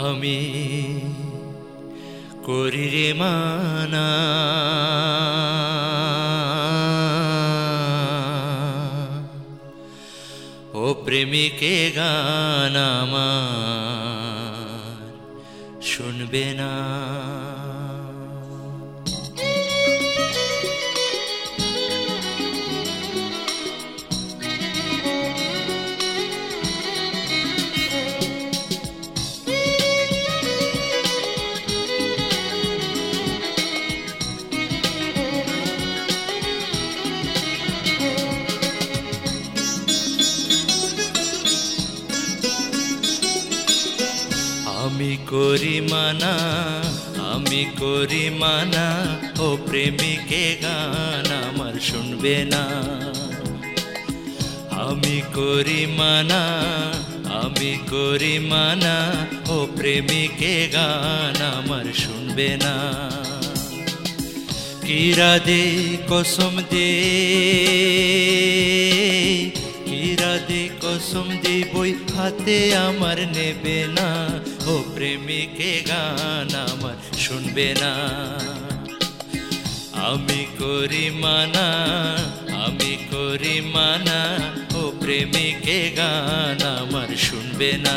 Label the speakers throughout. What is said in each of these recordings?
Speaker 1: আমি করি রে মানা ও প্রেমিকে গান আমার শুনবে না। আমি করি মানা, আমি করি মানা, ও প্রেমিকে গান আমার শুনবে না। আমি করি মানা, আমি করি মানা, ও প্রেমিকে গান আমার শুনবে না। কিরা দে কসম দে, কিরা দে কসম দে, বই হাতে আমার নেবে না। ও প্রেমিকে গান আমার শুনবে না। আমি করি মানা, আমি করি মানা, ও প্রেমিকে গান আমার শুনবে না।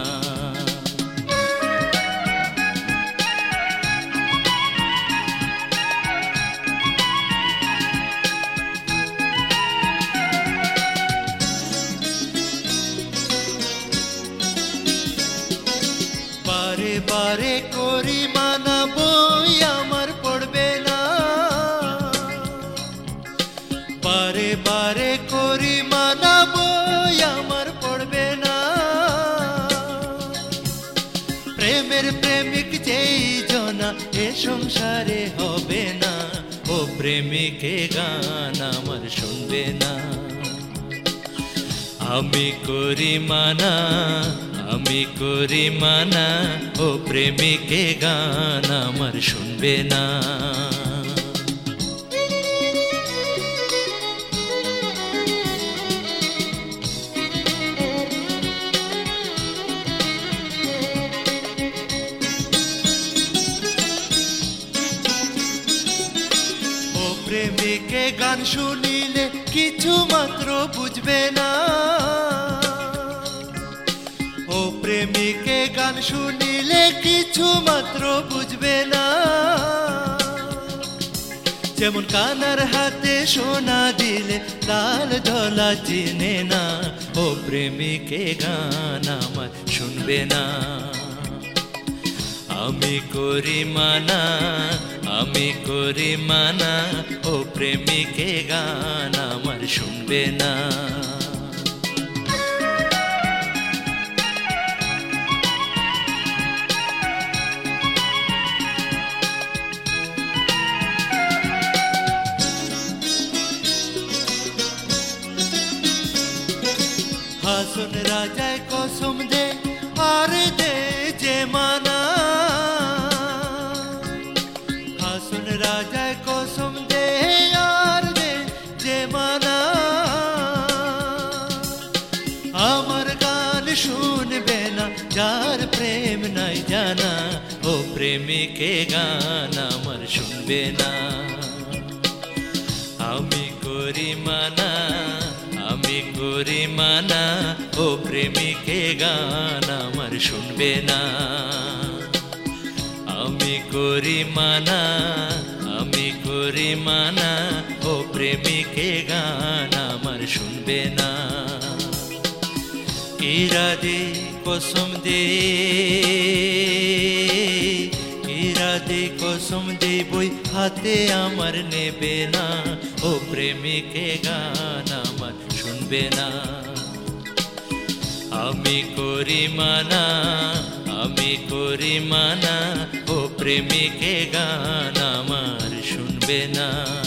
Speaker 1: বারে বারে করি মানা, বই আমার পড়বে না। বারে বারে করি মানা, বই আমার পড়বে না। প্রেমের প্রেমিক যেই জনা এ সংসারে হবে না। ও প্রেমিকে গান আমার শুনবে না। আমি করি মানা, আমি করি মানা, ও প্রেমিকে গান আমার শুনবে না। ও প্রেমিকে গান শুনিলে কিছু মাত্র বুঝবে না। ও প্রেমিকে গান শুনিলে কিছু মাত্র বুঝবে না। যেমন কানার হাতে সোনা দিলে লাল ধলা চিনে না। ও প্রেমিকে গান আমার শুনবে না। আমি করি মানা, আমি করি মানা, ও প্রেমিকে গান আমার শুনবে না। হাসন রাজায় কসম দে আর দে যে মানা। হাসন রাজায় কসম দে আর দে যে মানা। আমার গান শুনবে না যার প্রেম নাই জানা। ও প্রেমিকে গান আমার শুনবে না। আমি করি মানা, আমি করি মানা, ও প্রেমিকে গান আমার শুনবে না। আমি করি মানা, আমি করি মানা, ও প্রেমিকে গান আমার শুনবে না। কিরা দে কসম দে, কিরা দে কসম দে, বই হাতে আমার নেবে না। ও প্রেমিকে গান আমার শুনবে না। আমি করি মানা, আমি করি মানা, ও প্রেমিকে গান আমার শুনবে না।